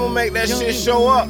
I'ma make that shit show up.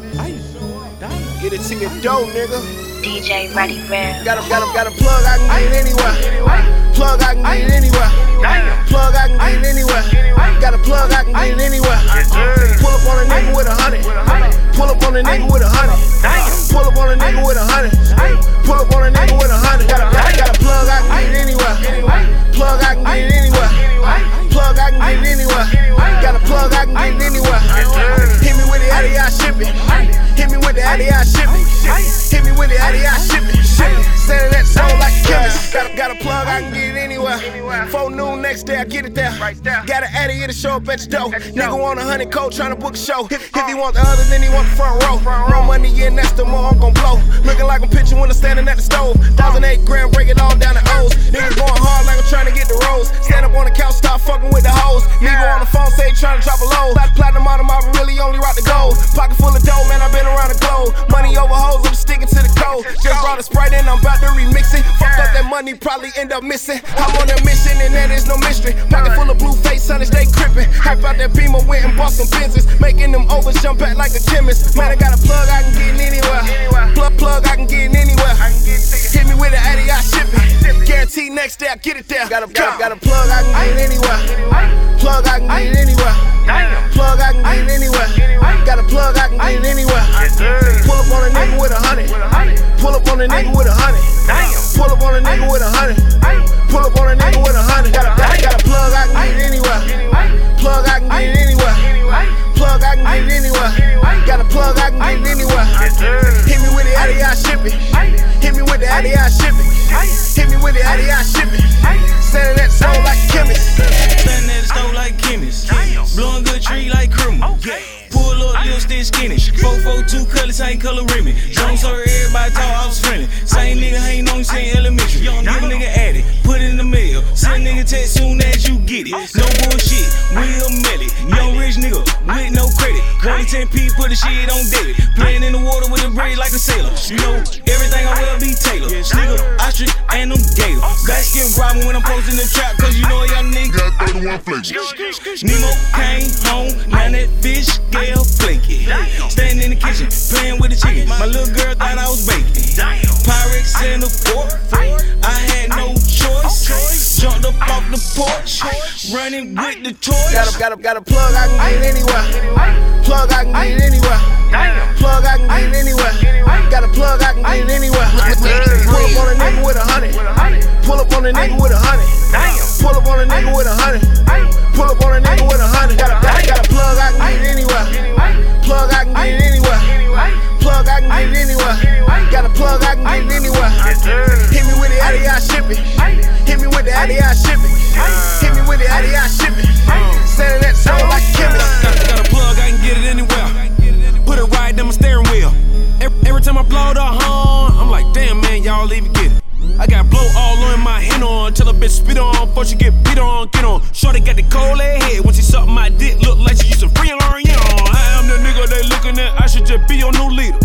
Get it to your dough, nigga. DJ Ready Rare. Got a plug I can get it anywhere. Plug I can get it anywhere. Plug I can get it anywhere. Got a plug I can get it anywhere. Pull up on a nigga with 100. Pull up on a nigga with 100. Pull up on a nigga with 100. Pull up on a nigga with 100. Got a plug I can get it anywhere. Plug I can get it anywhere. Plug I can get it anywhere. Got a plug I can get it anywhere. Hit me with it, out of y'all shipping. Hit me with it, out of y'all shipping. Hit me with it, out of y'all shipping. Standing at the soul like a chemist. Got a plug I can get it anywhere. 4 noon next day I get it there. Got an addy here to show up at your door. Nigga want 100 cold tryna book a show. If he want the other, then he want the front row. More money in, that's the more I'm gon' blow. Looking like I'm pitching when I'm standing at the stove. 1,008 grand, break it all down to O's. Niggas going hard like I'm trying to get the rose. Stand up on the couch, start fucking with the hoes. Nigga on the phone, say trying to drop a low. Platinum on them, I really only rock the gold. Pocket full of dough, man, I been around the globe. Money over hoes, I'm sticking to the code. Just brought a Sprite in, I'm about to remix it. Fucked up that money, probably end up missing. I'm on a mission and that is no mystery. Pocket full of blue face, son, they crippin'. Hype out that Beamer, went and bought some business. Making them overs jump back like a chemist. Man, I got a plug I can get it anywhere. Plug I can get it anywhere. Hit me with it, out of y'all shipping. Guaranteed next day I get it there. Got a plug I can get it anywhere. Plug I can get it anywhere. Plug I can get it anywhere. Got a plug I can get it anywhere. Pull up on a nigga with 100. Pull up on a nigga with 100. Pull up on a nigga with 100. Pull up on a nigga with 100. Got a plug I can get it anywhere. Plug I can get it anywhere. Plug I can get it anywhere. Got a plug I can get it anywhere. Hit me with it, out of y'all shipping. Hit me with it, out of y'all shipping. Hit me with it, out of y'all shipping. Standing at the stove like a chemist. Standing at the stove like a chemist. Blowing good tree like criminal. Pull up, little stick skinny. 442 color, same color rim. Don't so everybody talk, I was friendly. Same nigga ain't on you, same elementary. Give a nigga addict, put it in the mail. Send nigga text soon as you get it. No bullshit, Will Melly. Young rich nigga with no credit. 110p, put the shit on debit. Playing in the water with a braid like a sailor. You know, everything I will be Taylor. Nigga, ostrich and them gator. Baskin robbing when I'm posting the trap, cause you know a young nigga got 31 flavors. Nemo came home, now that fish scale flaky. Standing in the kitchen, playing with the chicken. My little girl thought I was baking. Pyrex in the fork, I had no choice. Jumped up off the porch, running with the torch. Got a plug I can get it anywhere. Plug I can get it anywhere. Plug I can get it anywhere. Got a plug I can get it anywhere. Pull up on a nigga with 100. Pull up on a nigga with 100. Pull up on a nigga with 100. Pull up on a nigga with 100. Got a plug I can get it anywhere. Plug I can get it anywhere. Plug I can get it anywhere. Got a plug I can get it anywhere. Hit me with it, out of y'all shipping. Hit me with it, out of y'all shipping. Hit me with it, out of y'all shipping. Standing at the soul like a chemist. Got a plug, I can get it anywhere. Put it right in my steering wheel. Every time I blow the horn, I'm like, damn man, y'all even get it. I got blow all on my hand on, tell a bitch spit on, before she get beat on, get on. Shorty got the cold head, when she suck my dick, look like she used to free and learn, yeah. I am the nigga they looking at, I should just be your new leader.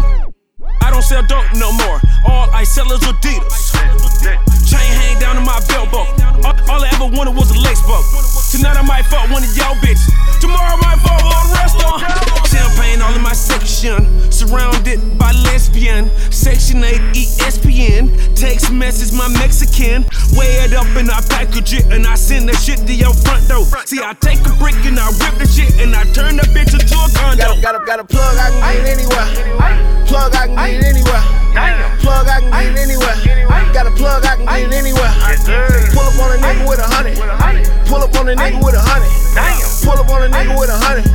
I don't sell dope no more, all I sell is Adidas. Chain hang down to my belt buckle, all I ever wanted was a lace buckle. Tonight I might fuck one of y'all bitches, tomorrow I might fuck all the rest of them. Champagne all in my section, surrounded by lesbian. Section 8 ESPN, text message my Mexican. Weigh it up and I package it and I send that shit to your front door. See, I take a brick and I rip the shit and I turn that bitch into a condo. Got a plug I can get it anywhere. Plug I can get it anywhere. Plug I can get it anywhere. Got a plug I can get it anywhere. Pull up on a nigga with 100. Pull up on a nigga with 100. Pull up on a nigga with 100.